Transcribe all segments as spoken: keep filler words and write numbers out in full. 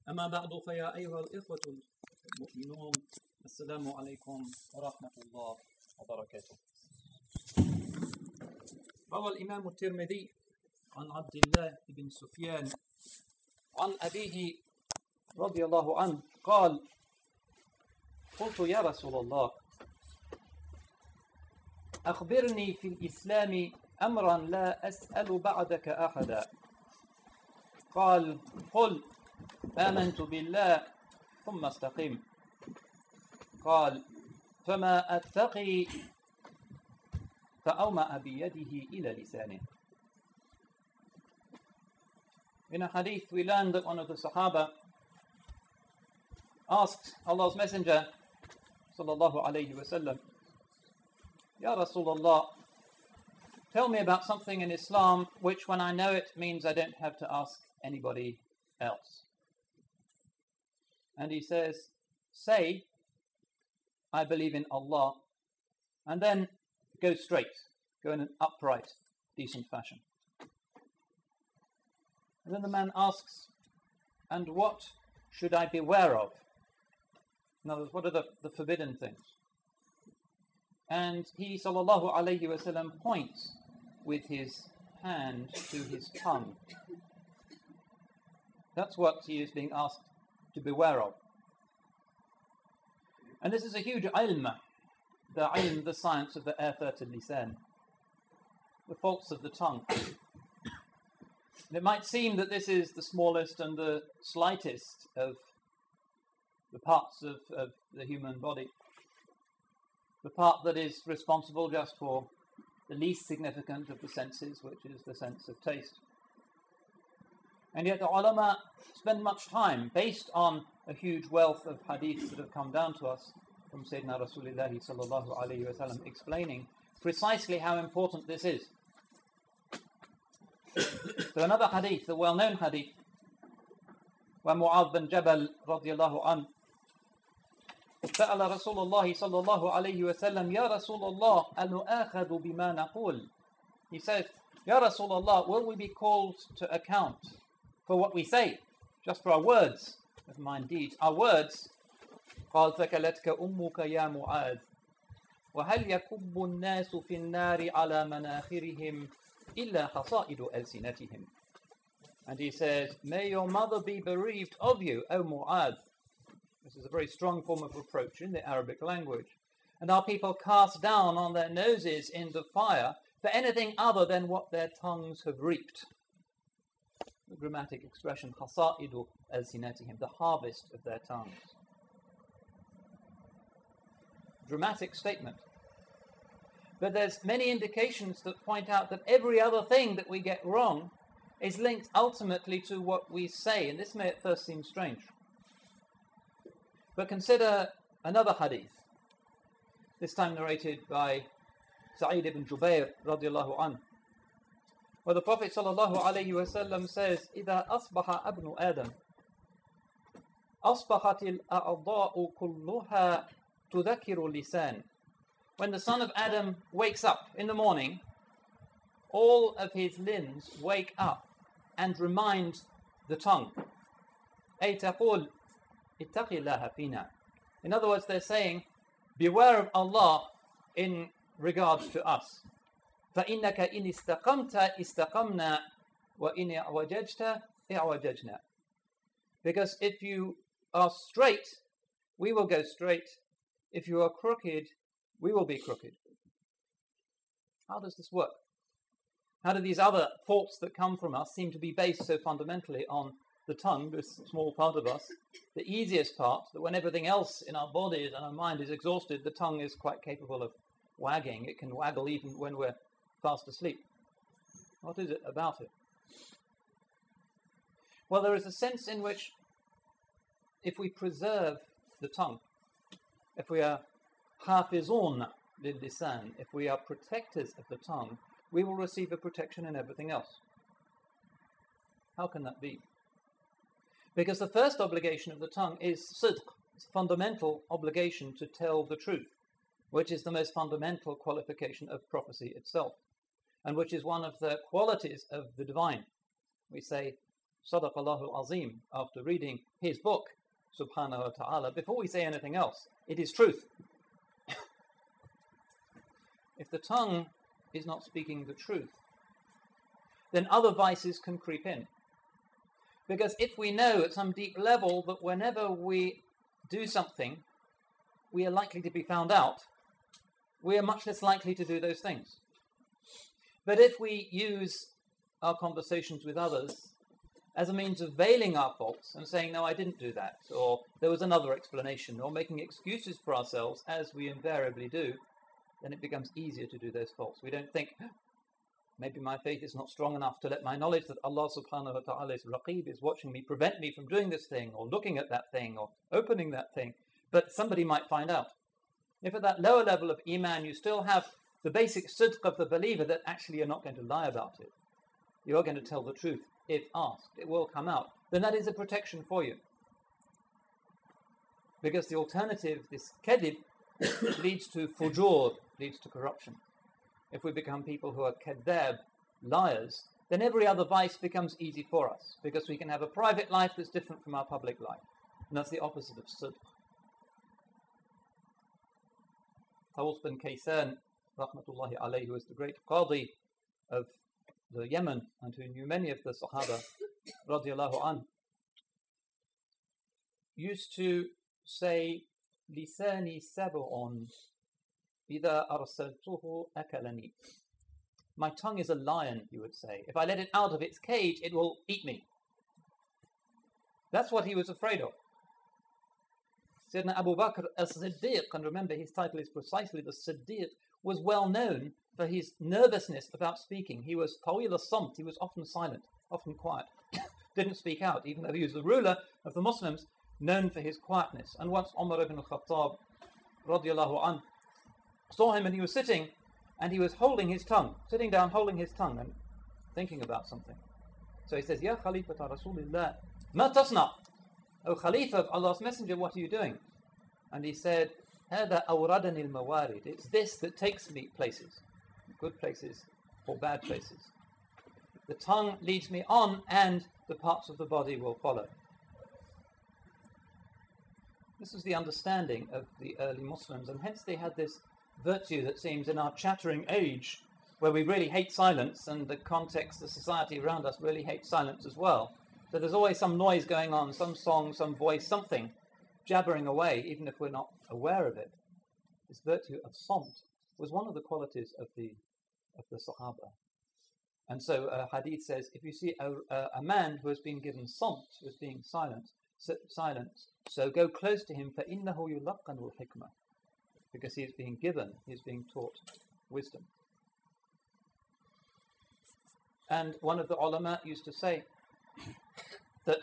أما بعد فيا أيها الإخوة المؤمنون السلام عليكم ورحمة الله وبركاته. روى الإمام الترمذي عن عبد الله بن سفيان عن أبيه رضي الله عنه قال: قلت يا رسول الله أخبرني في الإسلام أمرا لا أسأل بعدك أحدا. قال: قل آمنت بالله ثم استقم. قال: فما أتقي؟ فأومأ بيده إلى لسانه. In a hadith we learned that one of the Sahaba asked Allah's Messenger sallallahu alayhi wa sallam, Ya Rasulullah, tell me about something in Islam which when I know it means I don't have to ask anybody else. And he says, say, I believe in Allah, and then go straight, go in an upright, decent fashion. And then the man asks, and what should I beware of? In other words, what are the, the forbidden things? And he, sallallahu alayhi wasallam, points with his hand to his tongue. That's what he is being asked to beware of. And this is a huge ilm, the ilm, the science of the afat al-lisan, the faults of the tongue. And it might seem that this is the smallest and the slightest of the parts of, of the human body, the part that is responsible just for the least significant of the senses, which is the sense of taste. And yet the ulama spend much time, based on a huge wealth of hadiths that have come down to us from Sayyidina Rasulullah sallallahu alayhi wa sallam, explaining precisely how important this is. So another hadith, the well-known hadith, where Mu'adh bin Jabal radiyallahu anhu سأل رسول الله صلى الله عليه وسلم يا رسول الله أنؤاخذ بما نقول. He says, Ya Rasulullah, will we be called to account for what we say, just for our words, never mind deeds, our words? قال ثكلتك أمك يا معاذ وهل يكب الناس في النار على مناخرهم إلا حصائد ألسنتهم. And he says, may your mother be bereaved of you, O Mu'adh. This is a very strong form of reproach in the Arabic language. And are people cast down on their noses into fire for anything other than what their tongues have reaped? The grammatic expression, حصائد ألسنتهم, the harvest of their tongues. Dramatic statement. But there's many indications that point out that every other thing that we get wrong is linked ultimately to what we say. And this may at first seem strange. But consider another hadith, this time narrated by Sa'id ibn Jubayr radiallahu anhu, where the Prophet sallallahu alayhi wa sallam says, إِذَا أَصْبَحَ أَبْنُ آدَمَ أَصْبَحَتِ الْأَعْضَاءُ كُلُّهَا تُذَكِّرُ اللِّسَانِ. When the son of Adam wakes up in the morning, all of his limbs wake up and remind the tongue. أي تقول اتق الله فينا. In other words, they're saying, beware of Allah in regards to us. فإنك إن استقمت استقمنا وإن اعوججت اعوججنا. Because if you are straight, we will go straight. If you are crooked, we will be crooked. How does this work? How do these other faults that come from us seem to be based so fundamentally on the tongue, this small part of us, the easiest part, that when everything else in our bodies and our mind is exhausted, the tongue is quite capable of wagging. It can waggle even when we're fast asleep. What is it about it? Well, there is a sense in which if we preserve the tongue, if we are hafizun lil-lisan, if we are protectors of the tongue, we will receive a protection in everything else. How can that be? Because the first obligation of the tongue is sidq, it's a fundamental obligation to tell the truth, which is the most fundamental qualification of prophecy itself, and which is one of the qualities of the divine. We say, Sadaqallahu al-Azim, after reading his book, subhanahu wa ta'ala, before we say anything else, it is truth. If the tongue is not speaking the truth, then other vices can creep in. Because if we know at some deep level that whenever we do something, we are likely to be found out, we are much less likely to do those things. But if we use our conversations with others as a means of veiling our faults and saying, no, I didn't do that, or there was another explanation, or making excuses for ourselves, as we invariably do, then it becomes easier to do those faults. We don't think, maybe my faith is not strong enough to let my knowledge that Allah subhanahu wa ta'ala is raqib, is watching me, prevent me from doing this thing, or looking at that thing, or opening that thing. But somebody might find out. If at that lower level of iman you still have the basic sidq of the believer, that actually you're not going to lie about it, you're going to tell the truth if asked, it will come out, then that is a protection for you. Because the alternative, this kedib, leads to fujur, leads to corruption. If we become people who are kadab, liars, then every other vice becomes easy for us, because we can have a private life that's different from our public life. And that's the opposite of sidq. Tawus bin Kaysan, rahmatullahi alayhi, who was the great qadi of the Yemen and who knew many of the Sahaba, radiallahu an, used to say, Lisani sab'un idha arsaltuhu akalani. My tongue is a lion, he would say. If I let it out of its cage, it will eat me. That's what he was afraid of. Sayyidina Abu Bakr as-Siddiq, and remember his title is precisely the Siddiq, was well known for his nervousness about speaking. He was tawil as-samt, he was often silent, often quiet, didn't speak out, even though he was the ruler of the Muslims, known for his quietness. And once Umar ibn al-Khattab, radiallahu anh, saw him and he was sitting, and he was holding his tongue, sitting down holding his tongue and thinking about something. So he says, Ya Khalifata Rasulillah, ma tasna? O Khalifa of Allah's Messenger, what are you doing? And he said, Hada awradani al-mawarid. It's this that takes me places, good places or bad places. The tongue leads me on, and the parts of the body will follow. This was the understanding of the early Muslims, and hence they had this virtue that seems in our chattering age, where we really hate silence, and the context, the society around us really hates silence as well. So there's always some noise going on, some song, some voice, something jabbering away, even if we're not aware of it. This virtue of samt was one of the qualities of the of the Sahaba. And so uh, Hadith says, if you see a, a, a man who has been given samt, who is being silent, so, silent, so go close to him, فَإِنَّهُ يُلَقَّنُ الْحِكْمَةِ, because he is being given, he is being taught wisdom. And one of the ulama used to say that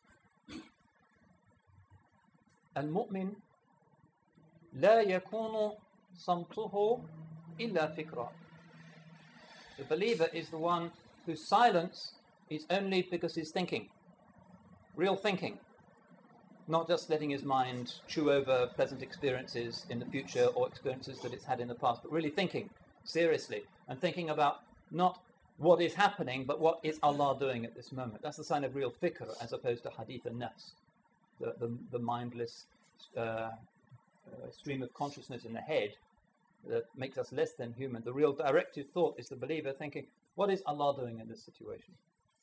al-mu'min la yakunu samtuhu illa fikra. The believer is the one whose silence is only because he's thinking, real thinking, not just letting his mind chew over pleasant experiences in the future or experiences that it's had in the past, but really thinking seriously and thinking about not what is happening, but what is Allah doing at this moment. That's the sign of real fikr, as opposed to hadith and nafs, the, the, the mindless uh, uh, stream of consciousness in the head that makes us less than human. The real directive thought is the believer thinking, what is Allah doing in this situation?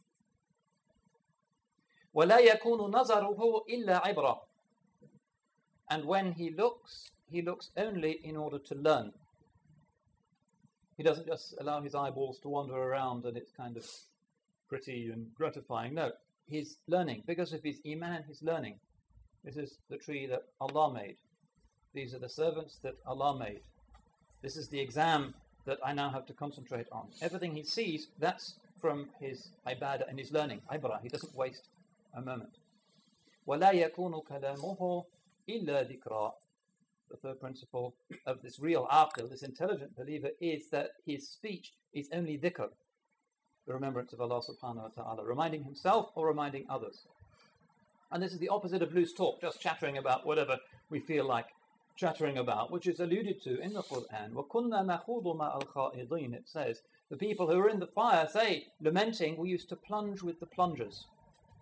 وَلَا يَكُونُ نَظَرُهُ إِلَّا عِبْرَةً. And when he looks, he looks only in order to learn. He doesn't just allow his eyeballs to wander around and it's kind of pretty and gratifying. No, he's learning. Because of his iman, he's learning. This is the tree that Allah made. These are the servants that Allah made. This is the exam that I now have to concentrate on. Everything he sees, that's from his ibadah and his learning. Ibarah, he doesn't waste a moment. وَلَا يَكُونُ كَلَامُهُ إِلَّا ذِكْرًا. The third principle of this real aqil, this intelligent believer, is that his speech is only dhikr, the remembrance of Allah subhanahu wa ta'ala, reminding himself or reminding others. And this is the opposite of loose talk, just chattering about whatever we feel like chattering about, which is alluded to in the Quran. وَكُنَّا نَخُوضُ مَعَ الْخَائِضِينَ. It says, the people who are in the fire say, lamenting, we used to plunge with the plungers.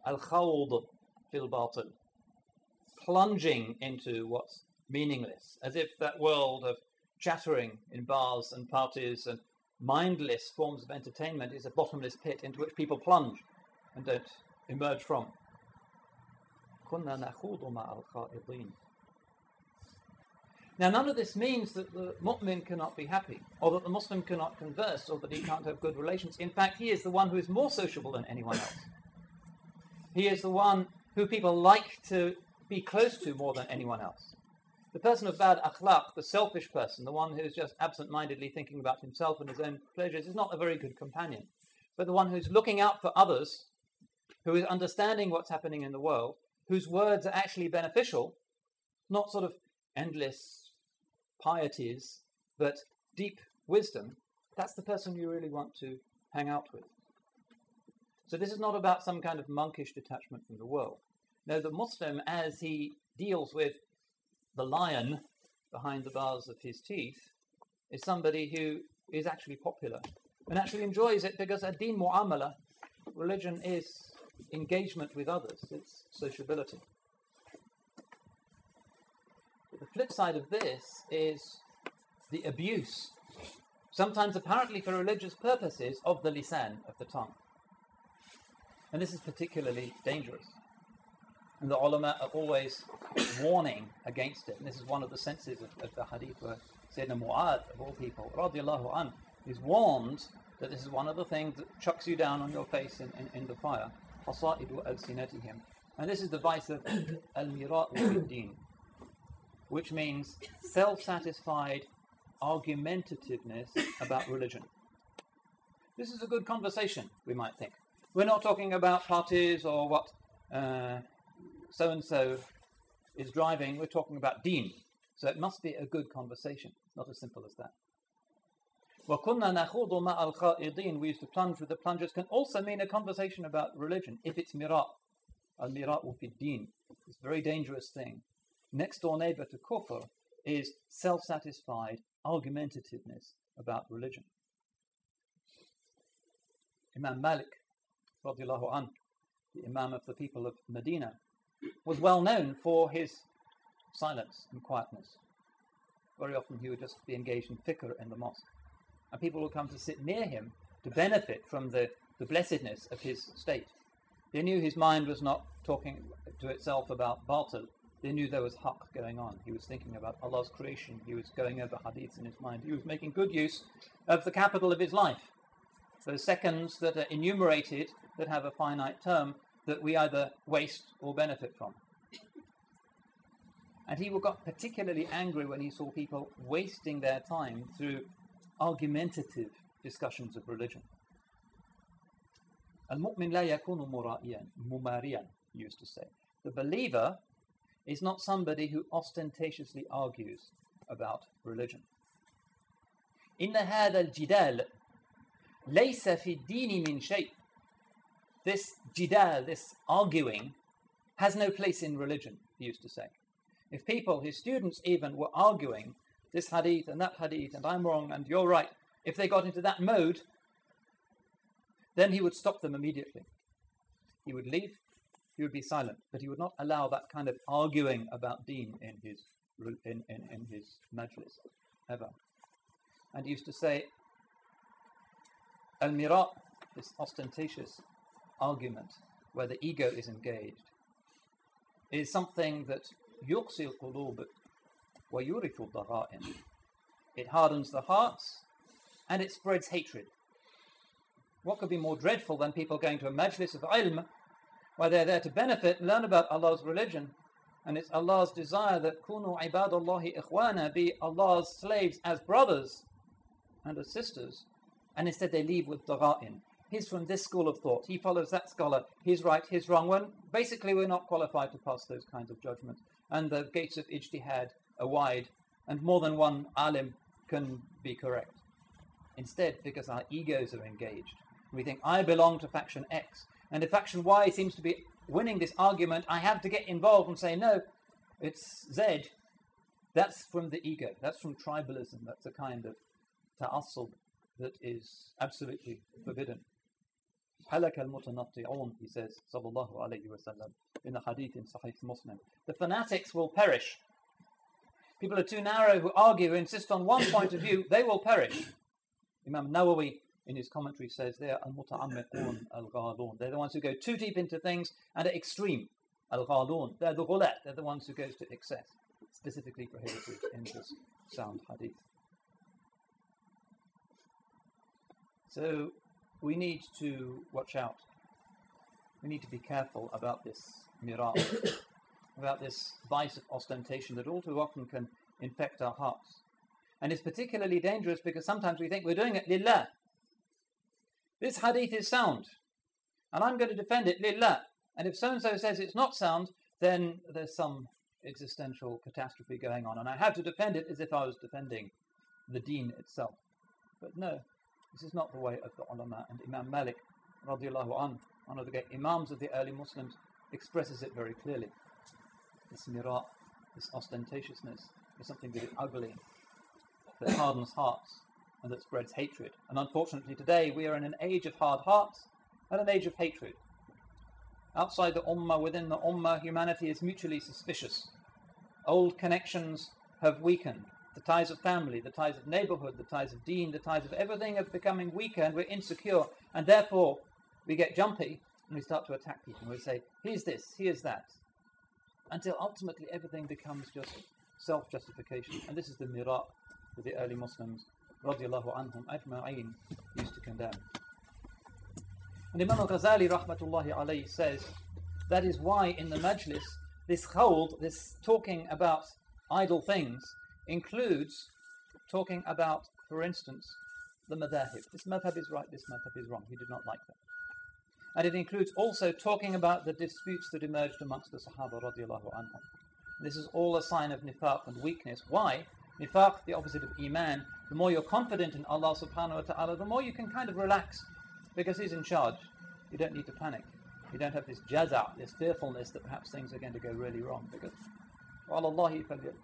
al-khawd fil batil, plunging into what's meaningless, as if that world of chattering in bars and parties and mindless forms of entertainment is a bottomless pit into which people plunge and don't emerge from. كنا نخوض مع الخائضين. Now, none of this means that the mu'min cannot be happy, or that the Muslim cannot converse, or that he can't have good relations. In fact, he is the one who is more sociable than anyone else. He is the one who people like to be close to more than anyone else. The person of bad akhlaq, the selfish person, the one who's just absent-mindedly thinking about himself and his own pleasures, is not a very good companion. But the one who's looking out for others, who is understanding what's happening in the world, whose words are actually beneficial, not sort of endless pieties, but deep wisdom, that's the person you really want to hang out with. So this is not about some kind of monkish detachment from the world. No, the Muslim, as he deals with the lion behind the bars of his teeth, is somebody who is actually popular and actually enjoys it, because ad-din mu'amala, religion is engagement with others, it's sociability. The flip side of this is the abuse, sometimes apparently for religious purposes, of the lisan, of the tongue. And this is particularly dangerous. And the ulama are always warning against it. And this is one of the senses of, of the hadith where Sayyidina Mu'adh, of all people, radiallahu anhu, is warned that this is one of the things that chucks you down on your face in, in, in the fire. Hasaidu al-sinatihim. And this is the vice of al-mira'u fid-din, which means self-satisfied argumentativeness about religion. This is a good conversation, we might think. We're not talking about parties or what uh, so-and-so is driving. We're talking about deen. So it must be a good conversation. Not as simple as that. وَكُنَّا نَخُوضُ مَعَ الْخَائِضِينَ. We used to plunge with the plungers can also mean a conversation about religion, if it's mira'. Al-mira'u fi din. It's a very dangerous thing. Next door neighbor to kufr is self-satisfied argumentativeness about religion. Imam Malik, radiallahu anhu, the Imam of the people of Medina, was well known for his silence and quietness. Very often he would just be engaged in fikr in the mosque. And people would come to sit near him to benefit from the, the blessedness of his state. They knew his mind was not talking to itself about batil. They knew there was haqq going on. He was thinking about Allah's creation. He was going over hadiths in his mind. He was making good use of the capital of his life. Those seconds that are enumerated, that have a finite term, that we either waste or benefit from. And he got particularly angry when he saw people wasting their time through argumentative discussions of religion. Al-mu'min la yakunu mura'iyan, mumariyan, he used to say. The believer is not somebody who ostentatiously argues about religion. Inna hadha al-jidal laysa fi ad-din min shay'. This jidal, this arguing, has no place in religion, he used to say. If people, his students even, were arguing this hadith and that hadith, and I'm wrong and you're right, if they got into that mode, then he would stop them immediately. He would leave, he would be silent, but he would not allow that kind of arguing about deen in his in, in, in his majlis, ever. And he used to say, al-mira', this ostentatious argument where the ego is engaged, is something that yuqsi al-qulub wa yurithu al-dagha'in. It hardens the hearts and it spreads hatred. What could be more dreadful than people going to a majlis of ilm where they're there to benefit, learn about Allah's religion, and it's Allah's desire that kunu ibadallahi ikhwana, be Allah's slaves as brothers and as sisters, and instead they leave with dagha'in. He's from this school of thought, he follows that scholar, he's right, he's wrong. When basically we're not qualified to pass those kinds of judgments, and the gates of ijtihad are wide, and more than one alim can be correct. Instead, because our egos are engaged, we think, I belong to faction X, and if faction Y seems to be winning this argument, I have to get involved and say, no, it's Z. That's from the ego, that's from tribalism, that's a kind of ta'assub that is absolutely forbidden. halaka al-mutanatti'un, he says, sallallahu alayhi wa sallam, in the hadith in Sahih Muslim. The fanatics will perish. People are too narrow who argue, who insist on one point of view, they will perish. Imam Nawawi, in his commentary, says they are al-muta'ammiqun al-ghalun. They're the ones who go too deep into things and are extreme. Al-ghalun. They're the ghulat. They're the ones who go to excess. Specifically prohibited in this sound hadith. So we need to watch out. We need to be careful about this mira, about this vice of ostentation that all too often can infect our hearts. And it's particularly dangerous because sometimes we think we're doing it lillah. This hadith is sound, and I'm going to defend it lillah. And if so-and-so says it's not sound, then there's some existential catastrophe going on, and I have to defend it as if I was defending the deen itself. But no, this is not the way of the ulama. And Imam Malik, radiallahu anh, one of the great imams of the early Muslims, expresses it very clearly. This mira, this ostentatiousness, is something that is ugly, that hardens hearts, and that spreads hatred. And unfortunately today we are in an age of hard hearts and an age of hatred. Outside the ummah, within the ummah, humanity is mutually suspicious. Old connections have weakened. The ties of family, the ties of neighborhood, the ties of deen, the ties of everything are becoming weaker, and we're insecure, and therefore we get jumpy and we start to attack people. We say, here's this, here's that, until ultimately everything becomes just self-justification. And this is the mira that the early Muslims, radiallahu anhum ajma'een, used to condemn. And Imam al-Ghazali, rahmatullahi alayhi, says that is why in the majlis, this hold, this talking about idle things, includes talking about, for instance, the madhahib. This madhab is right, this madhab is wrong. He did not like that. And it includes also talking about the disputes that emerged amongst the Sahaba radiallahu anhum. This is all a sign of nifaq and weakness. Why? Nifaq, the opposite of iman. The more you're confident in Allah subhanahu wa ta'ala, the more you can kind of relax, because He's in charge. You don't need to panic. You don't have this jaza', this fearfulness that perhaps things are going to go really wrong, because rely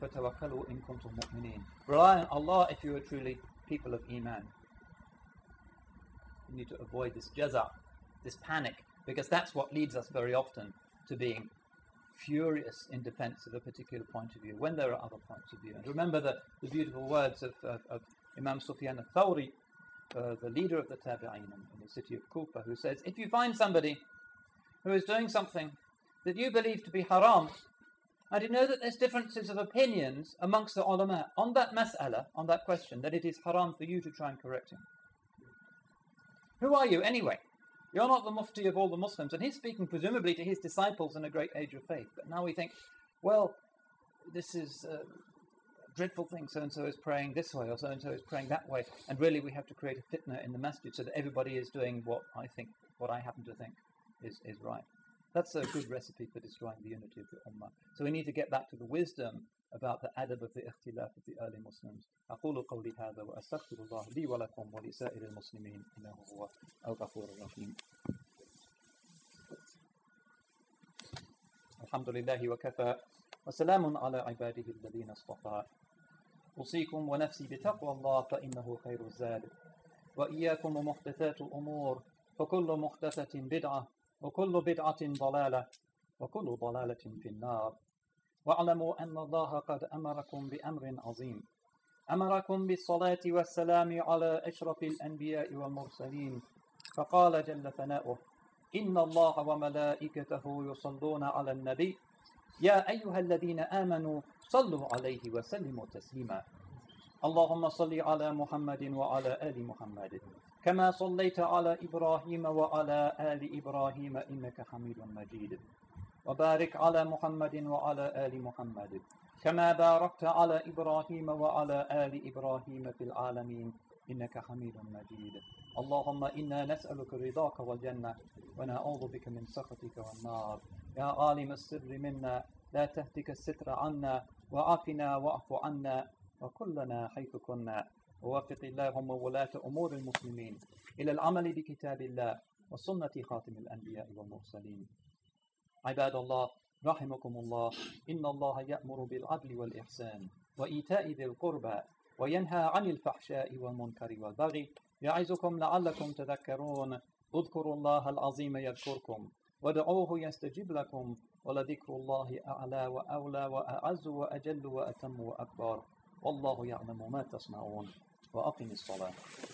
on Allah if you are truly people of Iman. You need to avoid this jaza', this panic, because that's what leads us very often to being furious in defense of a particular point of view when there are other points of view. And remember the, the beautiful words of, of, of Imam Sufyan al-Thawri, uh, the leader of the Tabi'een in the city of Kufa, who says, if you find somebody who is doing something that you believe to be haram, and you know that there's differences of opinions amongst the ulama on that mas'ala, on that question, that it is haram for you to try and correct him. Who are you anyway? You're not the mufti of all the Muslims, and he's speaking presumably to his disciples in a great age of faith. But now we think, well, this is a dreadful thing, so-and-so is praying this way, or so-and-so is praying that way, and really we have to create a fitna in the masjid so that everybody is doing what I think, what I happen to think is, is right. That's a good recipe for destroying the unity of the ummah. So we need to get back to the wisdom about the adab of the ikhtilaf of the early Muslims. أقول قولي هذا وأستغفر الله لي ولكم ولسائر المسلمين إنه هو الغفور الرحيم. الحمد لله وكفى وسلام على عباده الذين اصطفى. أوصيكم ونفسي بتقوى الله فإنه خير الزاد. وإياكم ومحدثات الأمور فكل محدثة بدعة وكل بدعة ضلالة وكل ضلالة في النار. واعلموا أن الله قد أمركم بأمر عظيم. أمركم بالصلاة والسلام على أشرف الأنبياء والمرسلين. فقال جل ثناؤه: إن الله وملائكته يصلون على النبي يا أيها الذين آمنوا صلوا عليه وسلموا تسليما. اللهم صل على محمد وعلى آل محمد كما صليت على إبراهيم وعلى آل إبراهيم إنك حميد مجيد. وبارك على محمد وعلى آل محمد كما باركت على إبراهيم وعلى آل إبراهيم في العالمين إنك حميد مجيد. اللهم إنا نسألك رضاك والجنة ونعوذ بك من سخطك والنار. يا عالم السر منا لا تهتك الستر عنا وعافنا واعف عنا وكلنا حيث كنا. ووفق اللهم ولاة أمور المسلمين إلى العمل بكتاب الله وسنة خاتم الأنبياء والمرسلين. عباد الله رحمكم الله، إن الله يأمر بالعدل والإحسان وإيتاء ذي القربى وينهى عن الفحشاء والمنكر والبغي يعظكم لعلكم تذكرون. اذكروا الله العظيم يذكركم ودعوه يستجب لكم ولذكر الله أعلى وأولى وأعز وأجل وأتم وأكبر والله يعلم ما تصنعون وأقم الصلاة